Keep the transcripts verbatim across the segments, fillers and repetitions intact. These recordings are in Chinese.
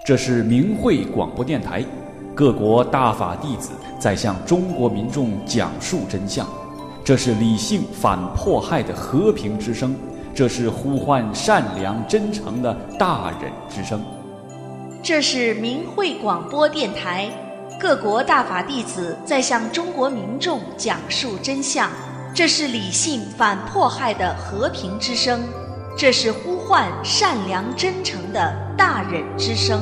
这是明慧广播电台，各国大法弟子在向中国民众讲述真相。这是理性反迫害的和平之声，这是呼唤善良真诚的大忍之声。 这是明慧广播电台，各国大法弟子在向中国民众讲述真相。这是理性反迫害的和平之声，这是呼唤善良真诚的大忍之声。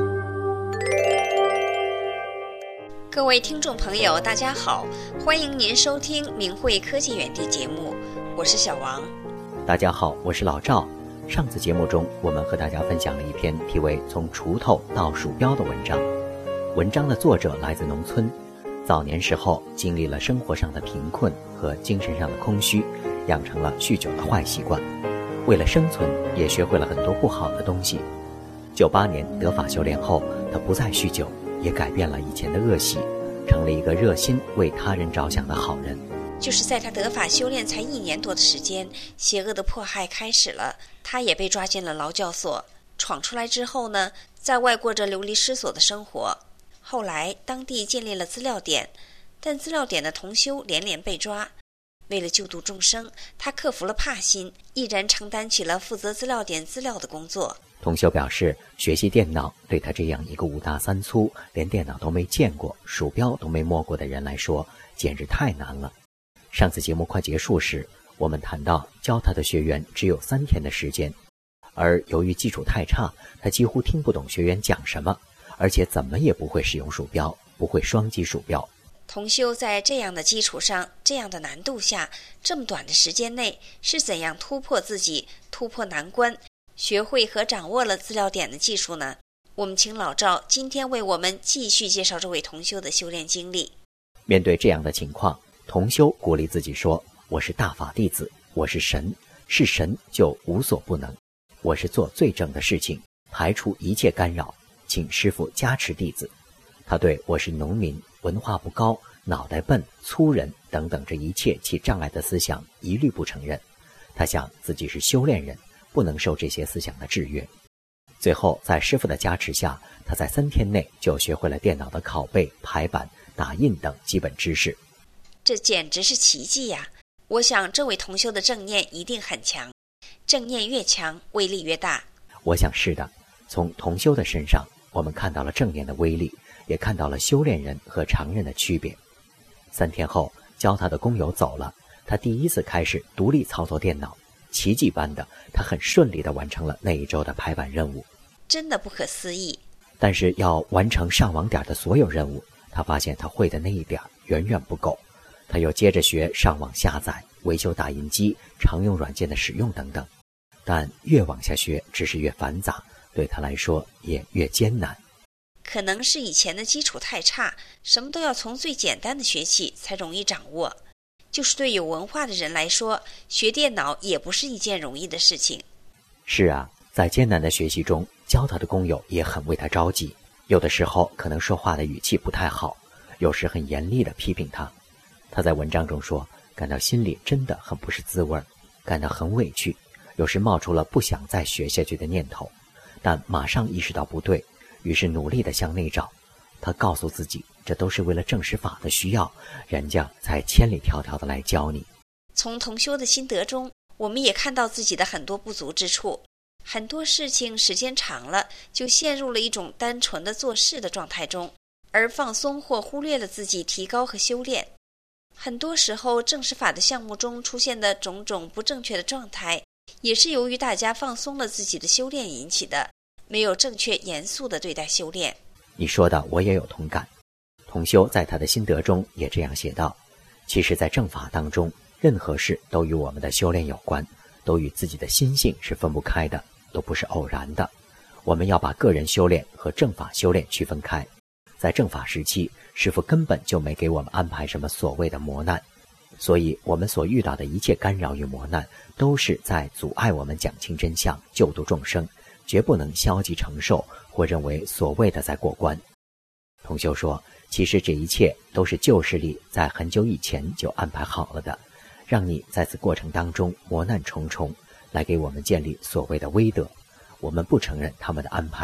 各位听众朋友大家好，欢迎您收听明慧科技园地节目，我是小王。 大家好，我是老赵。上次节目中我们和大家分享了一篇题为从锄头到鼠标的文章。文章的作者来自农村，早年时候经历了生活上的贫困和精神上的空虚，养成了酗酒的坏习惯，为了生存也学会了很多不好的东西。九八年得法修炼后，他不再酗酒，也改变了以前的恶习，成了一个热心为他人着想的好人。 就是在他得法修炼才一年多的时间，邪恶的迫害开始了，他也被抓进了劳教所。闯出来之后呢，在外过着流离失所的生活。后来当地建立了资料点，但资料点的同修连连被抓。为了救度众生，他克服了怕心，毅然承担起了负责资料点资料的工作。 同修表示，学习电脑对他这样一个五大三粗，连电脑都没见过，鼠标都没摸过的人来说，简直太难了。上次节目快结束时，我们谈到教他的学员只有三天的时间，而由于基础太差，他几乎听不懂学员讲什么，而且怎么也不会使用鼠标，不会双击鼠标。 同修在这样的基础上，这样的难度下，这么短的时间内是怎样突破自己，突破难关，学会和掌握了资料点的技术呢？我们请老赵今天为我们继续介绍这位同修的修炼经历。 面对这样的情况，同修鼓励自己说，我是大法弟子，我是神，是神就无所不能，我是做最正的事情，排除一切干扰，请师父加持弟子。他对我是农民，文化不高，脑袋笨，粗人等等这一切其障碍的思想一律不承认。他想自己是修炼人，不能受这些思想的制约。最后在师父的加持下，他在三天内就学会了电脑的拷贝、排版、打印等基本知识。 这简直是奇迹呀！我想这位同修的正念一定很强，正念越强，威力越大。 我想是的，从同修的身上，我们看到了正念的威力，也看到了修炼人和常人的区别。三天后，教他的工友走了，他第一次开始独立操作电脑，奇迹般的，他很顺利地完成了那一周的排版任务。 真的不可思议。 但是要完成上网点的所有任务，他发现他会的那一点远远不够。他又接着学上网下载、维修打印机、常用软件的使用等等，但越往下学，知识越繁杂，对他来说也越艰难。 可能是以前的基础太差，什么都要从最简单的学起才容易掌握。就是对有文化的人来说，学电脑也不是一件容易的事情。 是啊，在艰难的学习中，教他的工友也很为他着急，有的时候可能说话的语气不太好，有时很严厉地批评他。他在文章中说，感到心里真的很不是滋味，感到很委屈，有时冒出了不想再学下去的念头，但马上意识到不对，于是努力地向内找。他告诉自己，这都是为了证实法的需要，人家才千里迢迢地来教你。 从同修的心得中，我们也看到自己的很多不足之处。很多事情时间长了，就陷入了一种单纯的做事的状态中，而放松或忽略了自己提高和修炼。很多时候，证实法的项目中出现的种种不正确的状态，也是由于大家放松了自己的修炼引起的，没有正确严肃地对待修炼。 你说的我也有同感。同修在他的心得中也这样写道，其实在正法当中，任何事都与我们的修炼有关，都与自己的心性是分不开的，都不是偶然的。我们要把个人修炼和正法修炼区分开。在正法时期，师父根本就没给我们安排什么所谓的磨难，所以我们所遇到的一切干扰与磨难，都是在阻碍我们讲清真相、救度众生，绝不能消极承受或认为所谓的在过关。同修说，其实这一切都是旧势力在很久以前就安排好了的，让你在此过程当中磨难重重，来给我们建立所谓的威德。我们不承认他们的安排，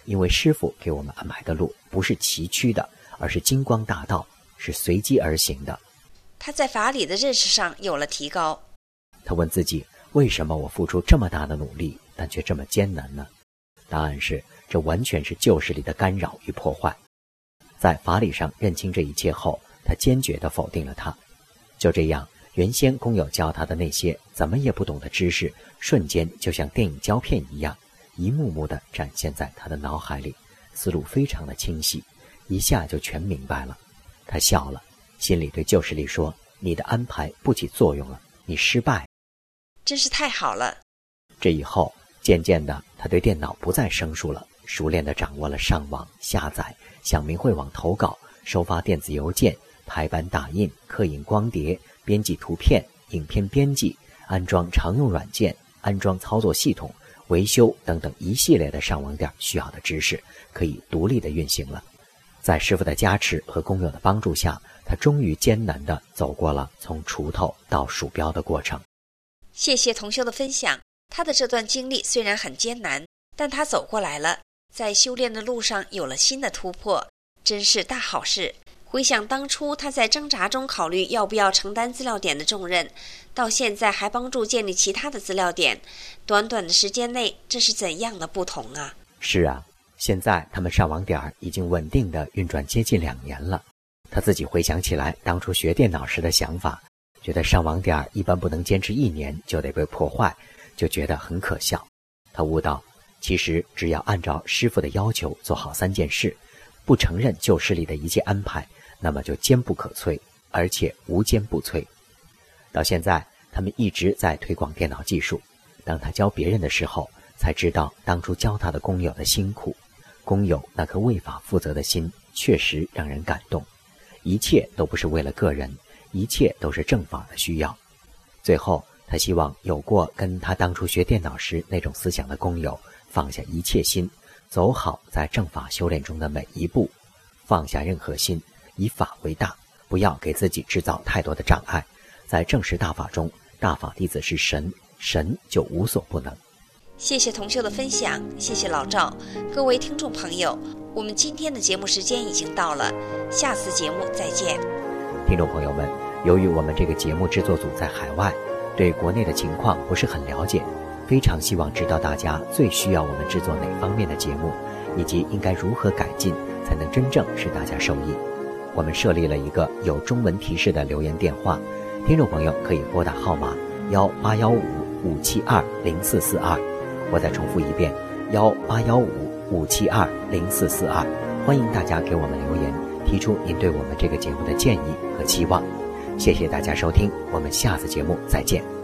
因为师父给我们安排的路不是崎岖的，而是金光大道，是随机而行的。 他在法理的认识上有了提高。 他问自己，为什么我付出这么大的努力，但却这么艰难呢？答案是，这完全是旧势力的干扰与破坏。在法理上认清这一切后，他坚决地否定了它。就这样，原先工友教他的那些怎么也不懂的知识，瞬间就像电影胶片一样，一幕幕地展现在他的脑海里，思路非常的清晰，一下就全明白了。他笑了，心里对旧势力说，你的安排不起作用了，你失败。 真是太好了。 这以后，渐渐的，他对电脑不再生疏了，熟练地掌握了上网、下载、向明慧网投稿、收发电子邮件、排版打印、刻印光碟、编辑图片、影片编辑、安装常用软件、安装操作系统、维修等等一系列的上网点需要的知识，可以独立地运行了。在师父的加持和工友的帮助下，他终于艰难地走过了从锄头到鼠标的过程。 谢谢同修的分享，他的这段经历虽然很艰难，但他走过来了，在修炼的路上有了新的突破，真是大好事。回想当初他在挣扎中考虑要不要承担资料点的重任，到现在还帮助建立其他的资料点，短短的时间内，这是怎样的不同啊？ 是啊，现在他们上网点已经稳定地运转接近两年了。他自己回想起来当初学电脑时的想法，觉得上网点一般不能坚持一年就得被破坏，就觉得很可笑。他悟到，其实只要按照师父的要求做好三件事，不承认旧势力的一切安排，那么就坚不可摧，而且无坚不摧。到现在，他们一直在推广电脑技术。当他教别人的时候，才知道当初教他的工友的辛苦。工友那颗为法负责的心，确实让人感动。一切都不是为了个人，一切都是正法的需要。最后，他希望有过跟他当初学电脑时那种思想的工友，放下一切心，走好在正法修炼中的每一步，放下任何心，以法为大，不要给自己制造太多的障碍。在正实大法中，大法弟子是神，神就无所不能。 谢谢同修的分享，谢谢老赵。各位听众朋友，我们今天的节目时间已经到了，下次节目再见。 听众朋友们，由于我们这个节目制作组在海外，对国内的情况不是很了解，非常希望知道大家最需要我们制作哪方面的节目，以及应该如何改进才能真正使大家受益。我们设立了一个有中文提示的留言电话，听众朋友可以拨打号码幺八幺五五七二零四四二。我再重复一遍，幺八幺五五七二零四四二。欢迎大家给我们留言，提出您对我们这个节目的建议和期望。谢谢大家收听，我们下次节目再见。